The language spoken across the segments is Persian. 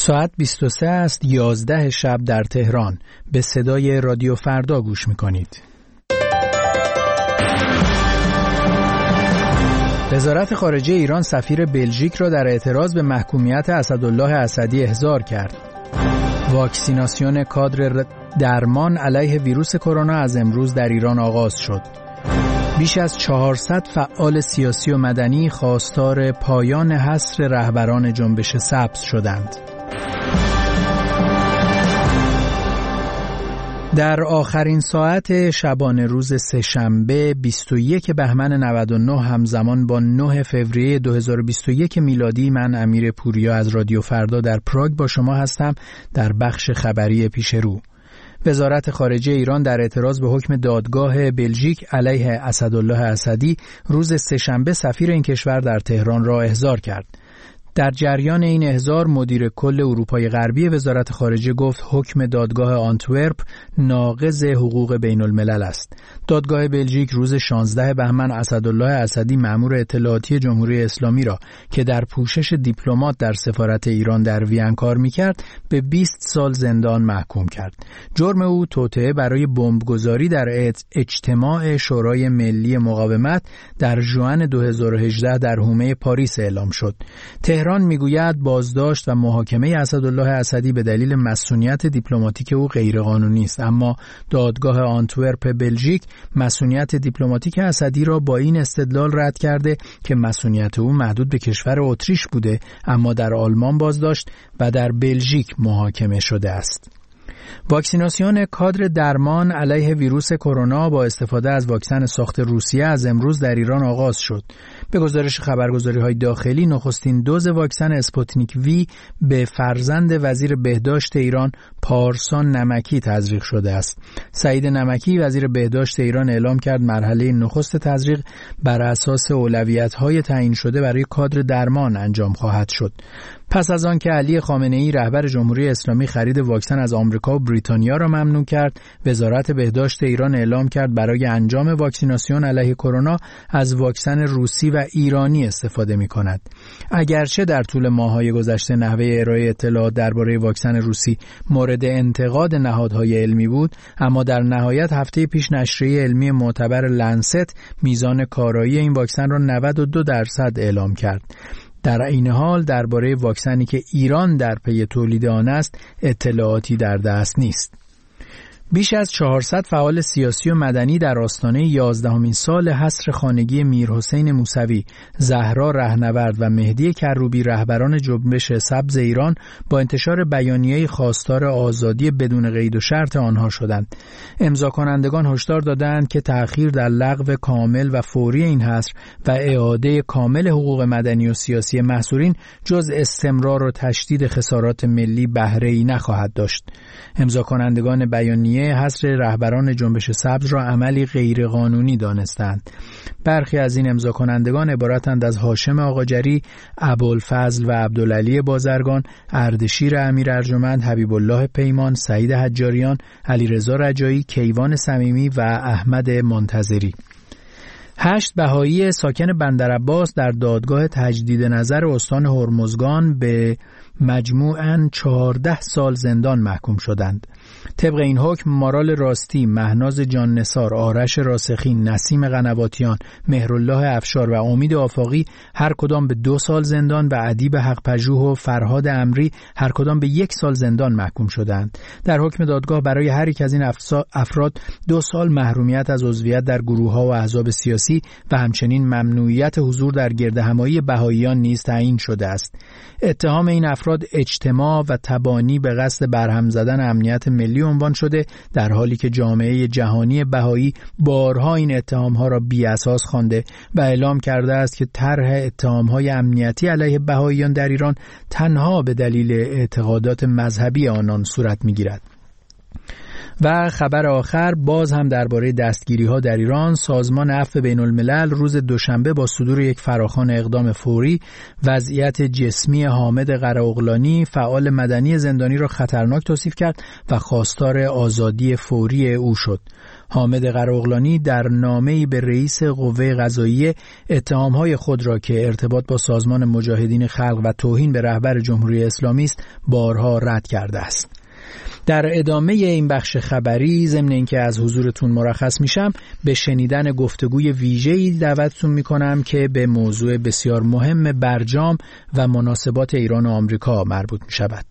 ساعت 23 است، 11 شب در تهران. به صدای رادیو فردا گوش می‌کنید. وزارت خارجه ایران سفیر بلژیک را در اعتراض به محکومیت اسدالله اسدی احضار کرد. واکسیناسیون کادر درمان علیه ویروس کرونا از امروز در ایران آغاز شد. بیش از 400 فعال سیاسی و مدنی خواستار پایان حصر رهبران جنبش سبز شدند. در آخرین ساعت شبانه روز سه‌شنبه 21 بهمن 99 همزمان با 9 فوریه 2021 میلادی، من امیر پوریا از رادیو فردا در پراگ با شما هستم در بخش خبری پیش رو. وزارت خارجه ایران در اعتراض به حکم دادگاه بلژیک علیه اسدالله اسدی روز سه‌شنبه سفیر این کشور در تهران را احضار کرد. در جریان این احضار مدیر کل اروپای غربی وزارت خارجه گفت حکم دادگاه آنتورپ ناقض حقوق بین الملل است. دادگاه بلژیک روز 16 بهمن اسدالله اسدی مأمور اطلاعاتی جمهوری اسلامی را که در پوشش دیپلمات در سفارت ایران در وین کار می‌کرد به 20 سال زندان محکوم کرد. جرم او توطئه برای بمبگذاری در اجتماع شورای ملی مقاومت در ژوئن 2018 در حومه پاریس اعلام شد. تهران میگوید بازداشت و محاکمه اسدالله اسدی به دلیل مسئولیت دیپلماتیک او غیرقانونی است، اما دادگاه آنتورپ بلژیک مسئولیت دیپلماتیک اسدی را با این استدلال رد کرده که مسئولیت او محدود به کشور اتریش بوده، اما در آلمان بازداشت و در بلژیک محاکمه شده است. واکسیناسیون کادر درمان علیه ویروس کرونا با استفاده از واکسن ساخت روسیه از امروز در ایران آغاز شد. به گزارش خبرگزاری‌های داخلی، نخستین دوز واکسن اسپوتنیک وی به فرزند وزیر بهداشت ایران پارسا نمکی تزریق شده است. سعید نمکی وزیر بهداشت ایران اعلام کرد مرحله نخست تزریق بر اساس اولویت‌های تعیین شده برای کادر درمان انجام خواهد شد. پس از آن که علی خامنه‌ای رهبر جمهوری اسلامی خرید واکسن از آمریکا و بریتانیا را ممنوع کرد، وزارت بهداشت ایران اعلام کرد برای انجام واکسیناسیون علیه کرونا از واکسن روسی و ایرانی استفاده می‌کند. اگرچه در طول ماه‌های گذشته نحوه ارائه اطلاعات درباره واکسن روسی مورد انتقاد نهادهای علمی بود، اما در نهایت هفته پیش نشریه علمی معتبر لنست میزان کارایی این واکسن را 92% اعلام کرد. در این حال درباره واکسنی که ایران در پی تولید آن است اطلاعاتی در دست نیست. بیش از 400 فعال سیاسی و مدنی در آستانه 11مین سال حصر خانگی میرحسین موسوی، زهرا رهنورد و مهدی کروبی رهبران جنبش سبز ایران با انتشار بیانیه‌ای خواستار آزادی بدون قید و شرط آنها شدند. امضا کنندگان هشدار دادند که تأخیر در لغو کامل و فوری این حصر و اعاده کامل حقوق مدنی و سیاسی محصورین جز استمرار و تشدید خسارات ملی بهره‌ای نخواهد داشت. امضا کنندگان بیانیه حصر رهبران جنبش سبز را عملی غیرقانونی دانستند. برخی از این امضا کنندگان عبارتند از هاشم آقاجری، ابوالفضل و عبدالعلی بازرگان، اردشیر امیر ارجمند، حبیب الله پیمان، سعید حجاریان، علیرضا رجایی، کیوان صمیمی و احمد منتظری. 8 بهایی ساکن بندرعباس در دادگاه تجدید نظر استان هرمزگان به مجموعاً 14 سال زندان محکوم شدند. طبق این حکم مارال راستی، مهناز جان نثار، آرش راسخین، نسیم قنواتیان، مهرالله افشار و امید آفاقی هر کدام به 2 سال زندان و ادیب حق‌پژوه و فرهاد امری هر کدام به 1 سال زندان محکوم شدند. در حکم دادگاه برای هر یک از این افراد 2 سال محرومیت از عضویت در گروه‌ها و احزاب سیاسی و همچنین ممنوعیت حضور در گردهمایی بهائیان نیز تعیین شده است. اتهام این افراد اجتماع و تبانی به قصد برهم زدن امنیت ملی عنوان شده، در حالی که جامعه جهانی بهایی بارها این اتهام‌ها را بی‌اساس خوانده و اعلام کرده است که طرح اتهام‌های امنیتی علیه بهائیان در ایران تنها به دلیل اعتقادات مذهبی آنان صورت می‌گیرد. و خبر آخر باز هم درباره دستگیری‌ها در ایران. سازمان عفو بین‌الملل روز دوشنبه با صدور یک فراخوان اقدام فوری وضعیت جسمی حامد قرااغلانی فعال مدنی زندانی را خطرناک توصیف کرد و خواستار آزادی فوری او شد. حامد قرااغلانی در نامه‌ای به رئیس قوه قضاییه اتهام‌های خود را که ارتباط با سازمان مجاهدین خلق و توهین به رهبر جمهوری اسلامی است بارها رد کرده است. در ادامه این بخش خبری ضمن اینکه از حضورتون مرخص میشم به شنیدن گفتگوی ویژه‌ای دعوتتون میکنم که به موضوع بسیار مهم برجام و مناسبات ایران و آمریکا مربوط میشود.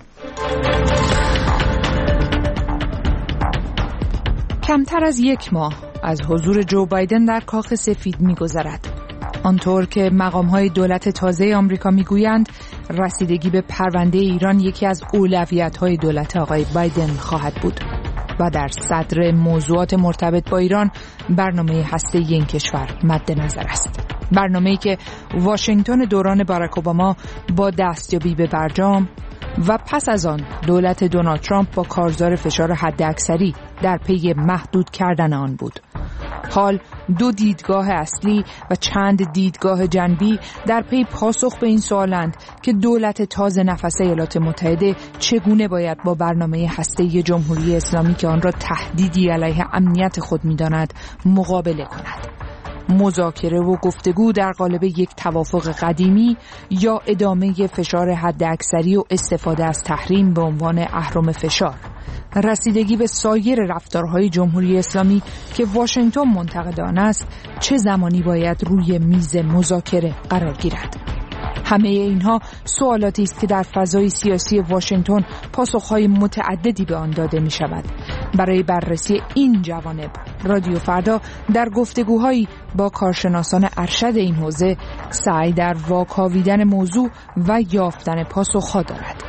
کمتر از یک ماه از حضور جو بایدن در کاخ سفید می‌گذرد. آنطور که مقام‌های دولت تازه آمریکا می‌گویند رسیدگی به پرونده ایران یکی از اولویت‌های دولت آقای بایدن خواهد بود و در صدر موضوعات مرتبط با ایران برنامه هسته‌ای این کشور مد نظر است. برنامه‌ای که واشنگتن دوران باراک اوباما با دستیابی به برجام و پس از آن دولت دونالد ترامپ با کارزار فشار حداکثری در پی محدود کردن آن بود. حال دو دیدگاه اصلی و چند دیدگاه جنبی در پی پاسخ به این سوالند که دولت تازه نفس ایالات متحده چگونه باید با برنامه هسته‌ای جمهوری اسلامی که آن را تهدیدی علیه امنیت خود می‌داند مقابله کند. مذاکره و گفتگو در قالب یک توافق قدیمی یا ادامه فشار حداکثری و استفاده از تحریم به عنوان اهرم فشار. رسیدگی به سایر رفتارهای جمهوری اسلامی که واشنگتن منتقد آن است چه زمانی باید روی میز مذاکره قرار گیرد؟ همه اینها سوالاتی است که در فضای سیاسی واشنگتن پاسخهای متعددی به آن داده می شود. برای بررسی این جوانب رادیو فردا در گفتگوهایی با کارشناسان ارشد این حوزه سعی در واکاویدن موضوع و یافتن پاسخها دارد.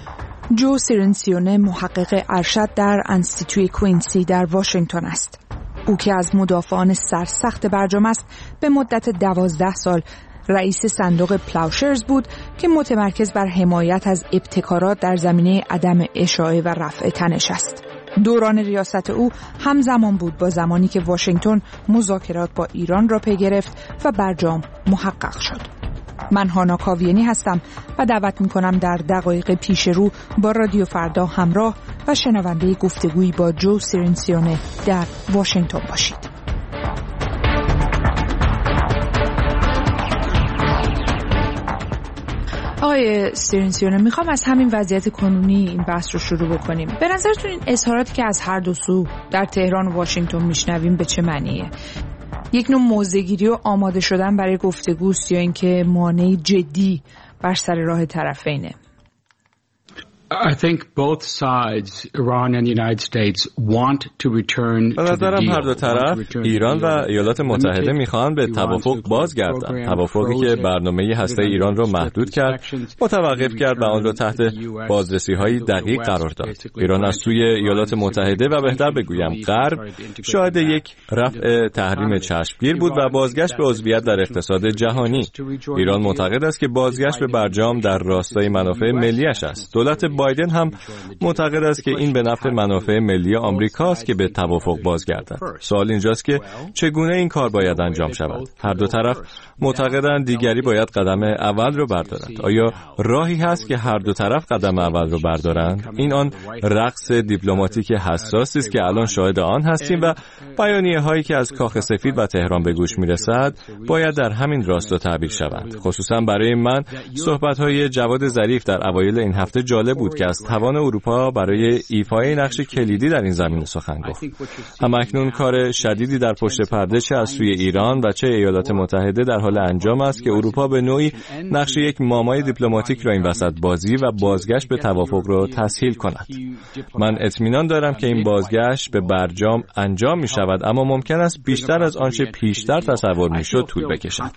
جو سیرنسیونه محقق ارشد در انستیتوی کوینسی در واشنگتن است. او که از مدافعان سرسخت برجام است به مدت 12 سال رئیس صندوق پلاوشرز بود که متمرکز بر حمایت از ابتکارات در زمینه عدم اشاعه و رفع تنش است. دوران ریاست او همزمان بود با زمانی که واشنگتن مذاکرات با ایران را پی گرفت و برجام محقق شد. من هانا کاویانی هستم و دعوت می‌کنم در دقایق پیش رو با رادیو فردا همراه و شنونده گفتگویی با جو سیرنسیونه در واشنگتن باشید. آقای سیرنسیونه، میخوام از همین وضعیت کنونی این بحث رو شروع بکنیم. به نظرتون این اظهاراتی که از هر دو سو در تهران و واشنگتن میشنویم به چه معنیه؟ یک نوع موضع‌گیری و آماده شدن برای گفتگوست یا اینکه مانع جدی بر سر راه طرفینه؟ I think both sides, Iran and the United States, want to return to the deal. هر دو طرف، ایران و ایالات متحده میخوان به توافق بازگردند. توافقی که برنامه هسته ایران را محدود کرد، متوقف کرد و آن را تحت بازرسی‌های دقیق قرار داد. ایران از سوی ایالات متحده و بهتر بگویم غرب شاهد یک رفع تحریم چشمگیر بود و بازگشت به عضویت در اقتصاد جهانی. ایران معتقد است که بازگشت به برجام در راستای منافع ملی‌اش است. دولت بایدن هم معتقد است که این به نفع منافع ملی آمریکاست که به توافق بازگردد. سوال اینجاست که چگونه این کار باید انجام شود؟ هر دو طرف معتقدند دیگری باید قدم اول رو بردارد. آیا راهی هست که هر دو طرف قدم اول رو بردارند؟ این آن رقص دیپلماتیک حساسی است که الان شاهد آن هستیم و بیانیه هایی که از کاخ سفید و تهران به گوش میرسد باید در همین راستا تعبیر شوند. خصوصا برای من صحبت های جواد ظریف در اوایل این هفته جالب بود که از توان اروپا برای ایفای نقش کلیدی در این زمینه سخن گفت. اما اکنون کار شدیدی در پشت پرده چه از سوی ایران و چه ایالات متحده در حال انجام است که اروپا به نوعی نقش یک مامای دیپلماتیک را این وسط بازی و بازگشت به توافق را تسهیل کند. من اطمینان دارم که این بازگشت به برجام انجام می شود، اما ممکن است بیشتر از آنچه پیشتر تصور می شد طول بکشد.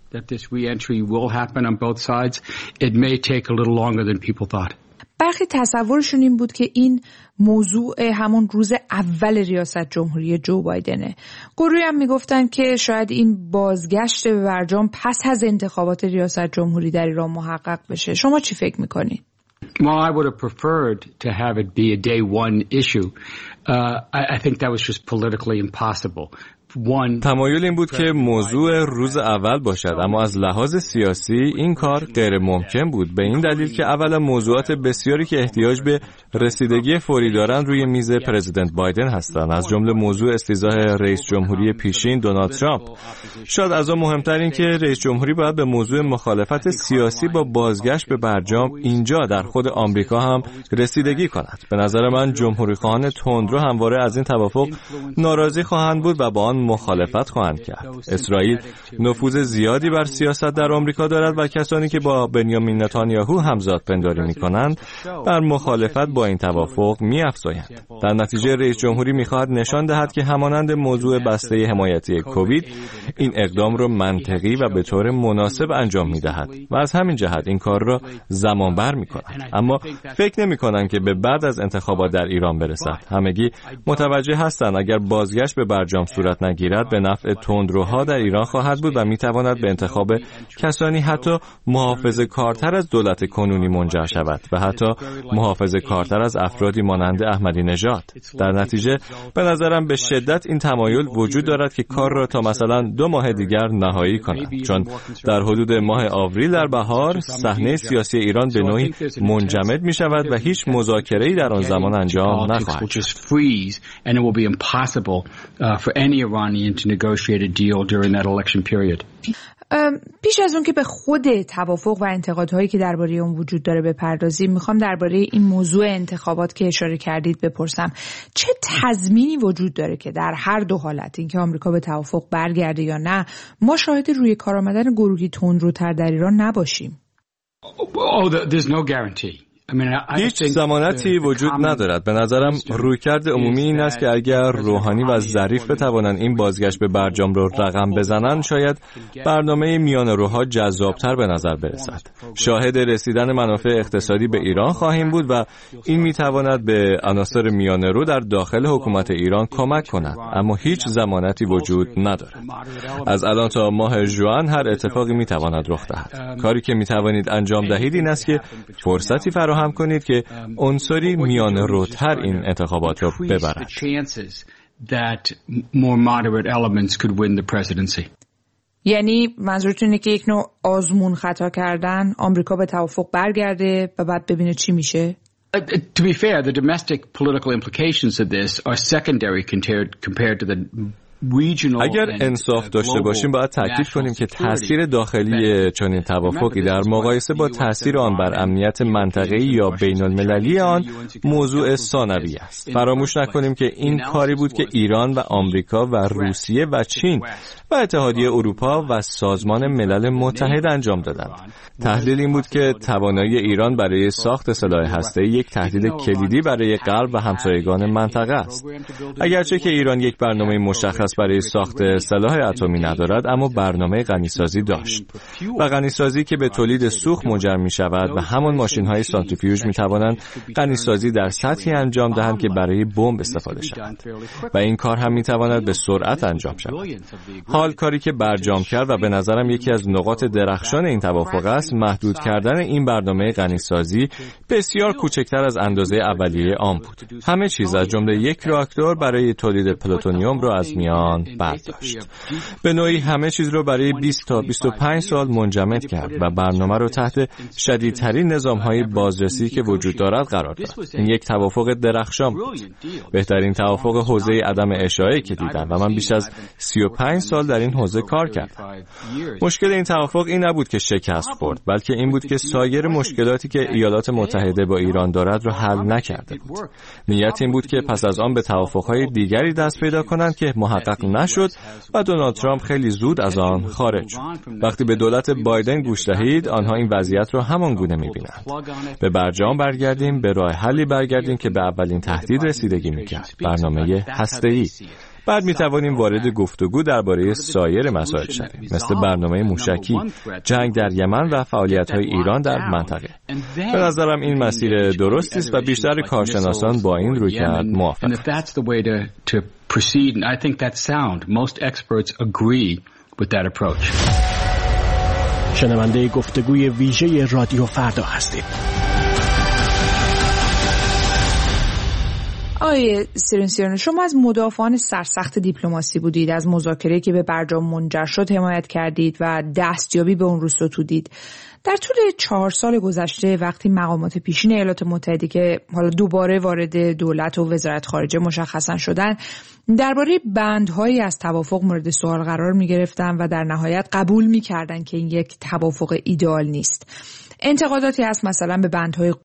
برخی تصورشون این بود که این موضوع همون روز اول ریاست جمهوری جو بایدنه. گروهی هم میگفتن که شاید این بازگشت به برجام پس از انتخابات ریاست جمهوری در ایران محقق بشه. شما چی فکر میکنید؟ Well, I would have preferred to have it be a day one issue. I think that was just politically impossible. تمایل این بود که موضوع روز اول باشد، اما از لحاظ سیاسی این کار غیر ممکن بود، به این دلیل که اولا موضوعات بسیاری که احتیاج به رسیدگی فوری دارند روی میز پرزیدنت بایدن هستند، از جمله موضوع استیضاح رئیس جمهوری پیشین دونالد ترامپ. شاید از آن مهمتر این که رئیس جمهوری باید به موضوع مخالفت سیاسی با بازگشت به برجام اینجا در خود آمریکا هم رسیدگی کند. به نظر من جمهوری‌خواهان تندرو همواره از این توافق ناراضی خواهند بود و با آن مخالفت خواهند کرد. اسرائیل نفوذ زیادی بر سیاست در آمریکا دارد و کسانی که با بنیامین نتانیاهو همزاد پنداری می‌کنند بر مخالفت با این توافق می‌افزایند. در نتیجه رئیس جمهوری می‌خواهد نشان دهد که همانند موضوع بسته حمایتی کووید این اقدام را منطقی و به طور مناسب انجام می‌دهد و از همین جهت این کار را زمانبر می‌کند. اما فکر نمی‌کنم که به بعد از انتخابات در ایران برسد. همگی متوجه هستند اگر بازگشت به برجام صورت نگیرد به نفع تندروها در ایران خواهد بود و میتواند به انتخاب کسانی حتی محافظه‌کارتر از دولت کنونی منجر شود و حتی محافظه‌کارتر از افرادی مانند احمدی نژاد. در نتیجه به نظرم به شدت این تمایل وجود دارد که کار را تا مثلا 2 ماه دیگر نهایی کند، چون در حدود ماه آوریل در بهار صحنه سیاسی ایران به نوعی منجمد می شود و هیچ مذاکره‌ای در آن زمان انجام نخواهد شد. To negotiate a deal during that election period. پیش از اون که به خود توافق و انتقادهایی که درباره اون وجود داره بپردازیم، میخوام درباره این موضوع انتخابات که اشاره کردید بپرسم. چه تضمینی وجود داره که در هر دو حالت، اینکه آمریکا به توافق برگرده یا نه، ما شاهد روی کار آمدن گروهی تندروتر در ایران نباشیم؟ There's no guarantee. هیچ ضمانتی وجود ندارد. به نظرم رویکرد عمومی این است که اگر روحانی و ظریف بتوانند این بازگشت به برجام را رقم بزنند، شاید برنامه میانه‌روها جذابتر به نظر برسد. شاهد رسیدن منافع اقتصادی به ایران خواهیم بود و این میتواند به عناصر میانه‌رو در داخل حکومت ایران کمک کند، اما هیچ ضمانتی وجود ندارد. از الان تا ماه ژوئن هر اتفاقی میتواند رخ دهد. کاری که میتوانید انجام دهید این است که فرصتی فراهم کنید که عنصری میانه روتر این انتخابات را ببرد. یعنی منظورتون اینه که یک نوع آزمون خطا کردن، آمریکا به توافق برگرده و بعد ببینه چی میشه؟ To be fair, the domestic political implications of this are secondary compared to the اگر انصاف داشته باشیم باید تاکید کنیم که تأثیر داخلی چنین توافقی در مقایسه با تأثیر آن بر امنیت منطقه‌ای یا بین‌المللی آن موضوع ثانوی است. فراموش نکنیم که این کاری بود که ایران و آمریکا و روسیه و چین و اتحادیه اروپا و سازمان ملل متحد انجام دادند. تحلیل این بود که توانایی ایران برای ساخت سلاح هسته‌ای یک تهدید کلیدی برای غرب و همسایگان منطقه است. اگرچه که ایران یک برنامه مشخص برای ساخت سلاح اتمی ندارد، اما برنامه غنیسازی داشت و غنیسازی که به تولید سوخت منجر می شود و همان ماشین های سانتریفیوژ می توانند غنیسازی در سطحی انجام دهند که برای بمب استفاده شود و این کار هم می تواند به سرعت انجام شود. حال کاری که برجام کرد و به نظرم یکی از نقاط درخشان این توافق است، محدود کردن این برنامه غنیسازی بسیار کوچکتر از اندازه اولیه آن بود. همه چیز از جمله یک راکتور برای تولید پلوتونیوم را از میان برداشت. به نوعی همه چیز رو برای 20 تا 25 سال منجمد کرد و برنامه رو تحت شدیدترین نظام‌های بازرسی که وجود دارد قرار داد. این یک توافق درخشان بود. بهترین توافق حوزه عدم اشاعه که دیدم و من بیش از 35 سال در این حوزه کار کردم. مشکل این توافق این نبود که شکست خورد، بلکه این بود که سایر مشکلاتی که ایالات متحده با ایران دارد را حل نکرده بود. نیت این بود که پس از آن به توافق‌های دیگری دست پیدا کنند که محقق نشد و دونالد ترامپ خیلی زود از آن خارج شد. وقتی به دولت بایدن گوش دهید، آنها این وضعیت را همان گونه می‌بینند. به برجام برگردیم، به راه حلی برگردیم که به اولین تهدید رسیدگی می‌کرد، برنامه هسته‌ای. بعد می‌توانیم وارد گفتگو درباره سایر مسائل شویم، مثل برنامه موشکی، جنگ در یمن و فعالیت‌های ایران در منطقه. به نظرم این مسیر درستی است و بیشتر کارشناسان با این رویکرد موافقند. Proceed, and I think that's sound. Most experts agree with that approach. شنونده گفتگوی ویژه رادیو فردا هستید. آقای سیرنسیان، شما از مدافعان سرسخت دیپلماسی بودید، از مذاکره‌ای که به برجام منجر شد حمایت کردید و دستیابی به اون رو ستودید. در طول 4 سال گذشته وقتی مقامات پیشین ایالات متحده که حالا دوباره وارد دولت و وزارت خارجه مشخصا شدن، درباره بندهایی از توافق مورد سوال قرار می‌گرفتن و در نهایت قبول می‌کردن که این یک توافق ایدئال نیست. انتقاداتی هست مثلا به بندهای